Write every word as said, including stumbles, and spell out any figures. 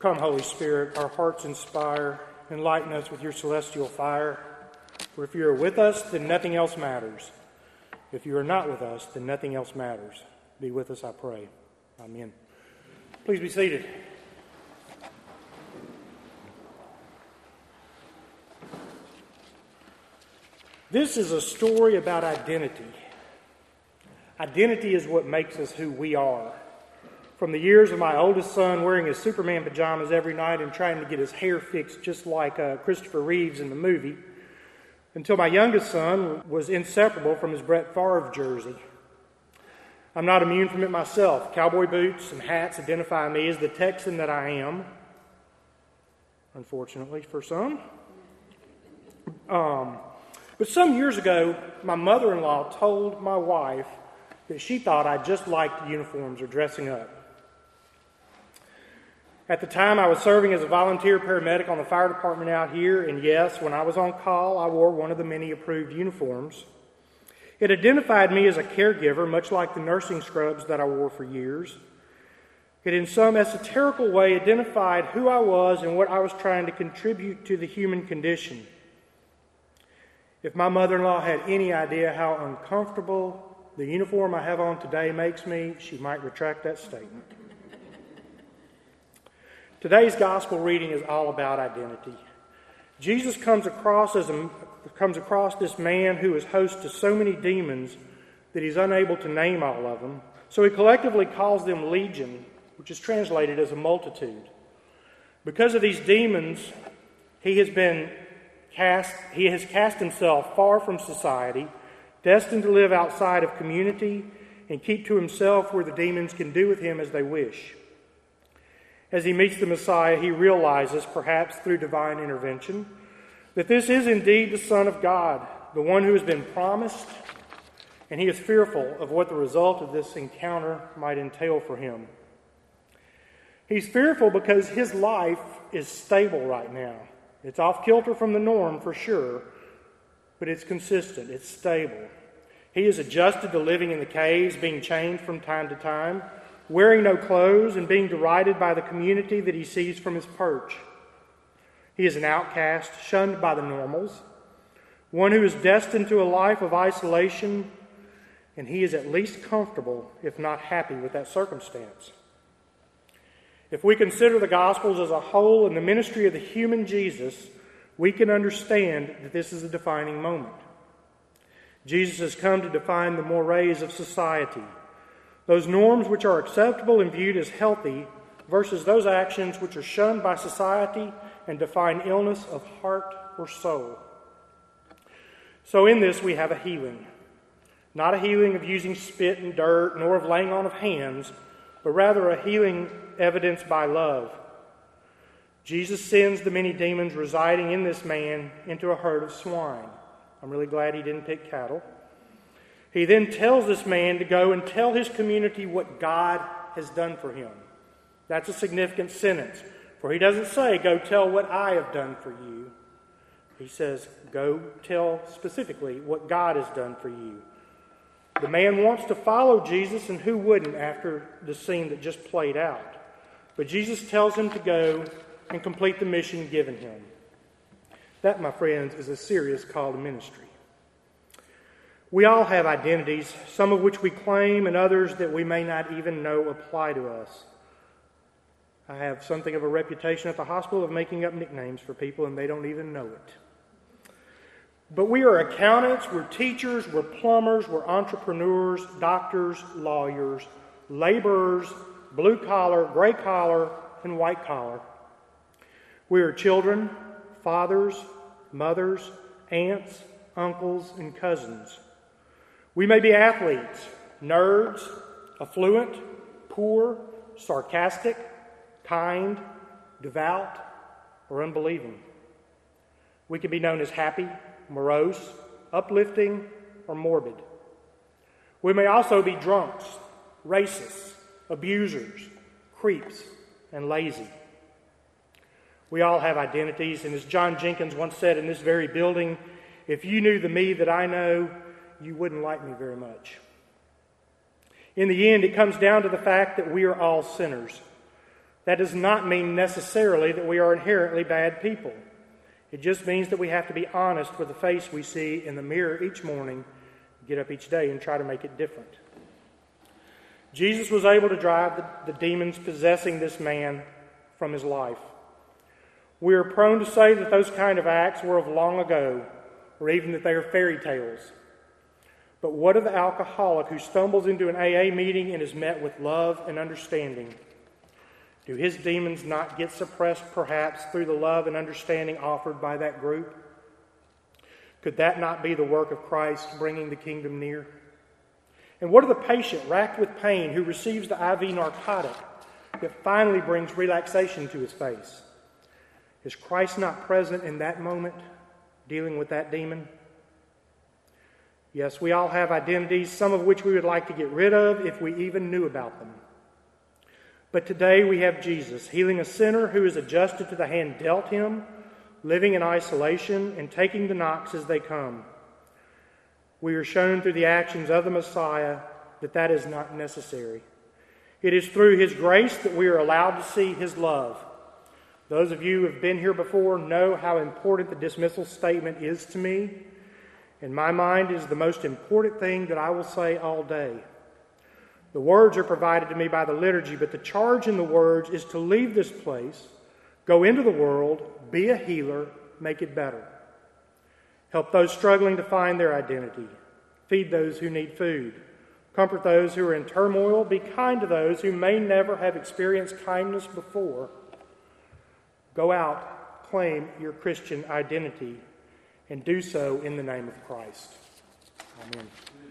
Come, Holy Spirit, our hearts inspire, enlighten us with your celestial fire. For if you are with us, then nothing else matters. If you are not with us, then nothing else matters. Be with us, I pray. Amen. Please be seated. This is a story about identity. Identity is what makes us who we are. From the years of my oldest son wearing his Superman pajamas every night and trying to get his hair fixed just like uh, Christopher Reeves in the movie, until my youngest son was inseparable from his Brett Favre jersey. I'm not immune from it myself. Cowboy boots and hats identify me as the Texan that I am, unfortunately for some. Um, but some years ago, my mother-in-law told my wife that she thought I just liked uniforms or dressing up. At the time, I was serving as a volunteer paramedic on the fire department out here, and yes, when I was on call, I wore one of the many approved uniforms. It identified me as a caregiver, much like the nursing scrubs that I wore for years. It, in some esoterical way, identified who I was and what I was trying to contribute to the human condition. If my mother-in-law had any idea how uncomfortable the uniform I have on today makes me, she might retract that statement. Today's gospel reading is all about identity. Jesus comes across as a, comes across this man who is host to so many demons that he's unable to name all of them. So he collectively calls them legion, which is translated as a multitude. Because of these demons, he has been cast. He has cast himself far from society, destined to live outside of community and keep to himself where the demons can do with him as they wish. As he meets the Messiah, he realizes, perhaps through divine intervention, that this is indeed the Son of God, the one who has been promised, and he is fearful of what the result of this encounter might entail for him. He's fearful because his life is stable right now. It's off kilter from the norm for sure, but it's consistent, it's stable. He is adjusted to living in the caves, being chained from time to time, wearing no clothes and being derided by the community that he sees from his perch. He is an outcast, shunned by the normals, one who is destined to a life of isolation, and he is at least comfortable, if not happy, with that circumstance. If we consider the Gospels as a whole and the ministry of the human Jesus, we can understand that this is a defining moment. Jesus has come to define the mores of society, those norms which are acceptable and viewed as healthy versus those actions which are shunned by society and define illness of heart or soul. So in this we have a healing. Not a healing of using spit and dirt, nor of laying on of hands, but rather a healing evidenced by love. Jesus sends the many demons residing in this man into a herd of swine. I'm really glad he didn't pick cattle. He then tells this man to go and tell his community what God has done for him. That's a significant sentence, for he doesn't say, go tell what I have done for you. He says, go tell specifically what God has done for you. The man wants to follow Jesus, and who wouldn't after the scene that just played out? But Jesus tells him to go and complete the mission given him. That, my friends, is a serious call to ministry. We all have identities, some of which we claim and others that we may not even know apply to us. I have something of a reputation at the hospital of making up nicknames for people and they don't even know it. But we are accountants, we're teachers, we're plumbers, we're entrepreneurs, doctors, lawyers, laborers, blue collar, gray collar, and white collar. We are children, fathers, mothers, aunts, uncles, and cousins. We may be athletes, nerds, affluent, poor, sarcastic, kind, devout, or unbelieving. We can be known as happy, morose, uplifting, or morbid. We may also be drunks, racists, abusers, creeps, and lazy. We all have identities, and as John Jenkins once said in this very building, if you knew the me that I know, you wouldn't like me very much. In the end, it comes down to the fact that we are all sinners. That does not mean necessarily that we are inherently bad people. It just means that we have to be honest with the face we see in the mirror each morning, get up each day and try to make it different. Jesus was able to drive the, the demons possessing this man from his life. We are prone to say that those kind of acts were of long ago, or even that they are fairy tales. But what of the alcoholic who stumbles into an A A meeting and is met with love and understanding? Do his demons not get suppressed perhaps through the love and understanding offered by that group? Could that not be the work of Christ bringing the kingdom near? And what of the patient racked with pain who receives the I V narcotic that finally brings relaxation to his face? Is Christ not present in that moment, dealing with that demon? Yes, we all have identities, some of which we would like to get rid of if we even knew about them. But today we have Jesus healing a sinner who is adjusted to the hand dealt him, living in isolation and taking the knocks as they come. We are shown through the actions of the Messiah that that is not necessary. It is through his grace that we are allowed to see his love. Those of you who have been here before know how important the dismissal statement is to me. In my mind, it is the most important thing that I will say all day. The words are provided to me by the liturgy, but the charge in the words is to leave this place, go into the world, be a healer, make it better. Help those struggling to find their identity. Feed those who need food. Comfort those who are in turmoil. Be kind to those who may never have experienced kindness before. Go out, claim your Christian identity, and do so in the name of Christ. Amen.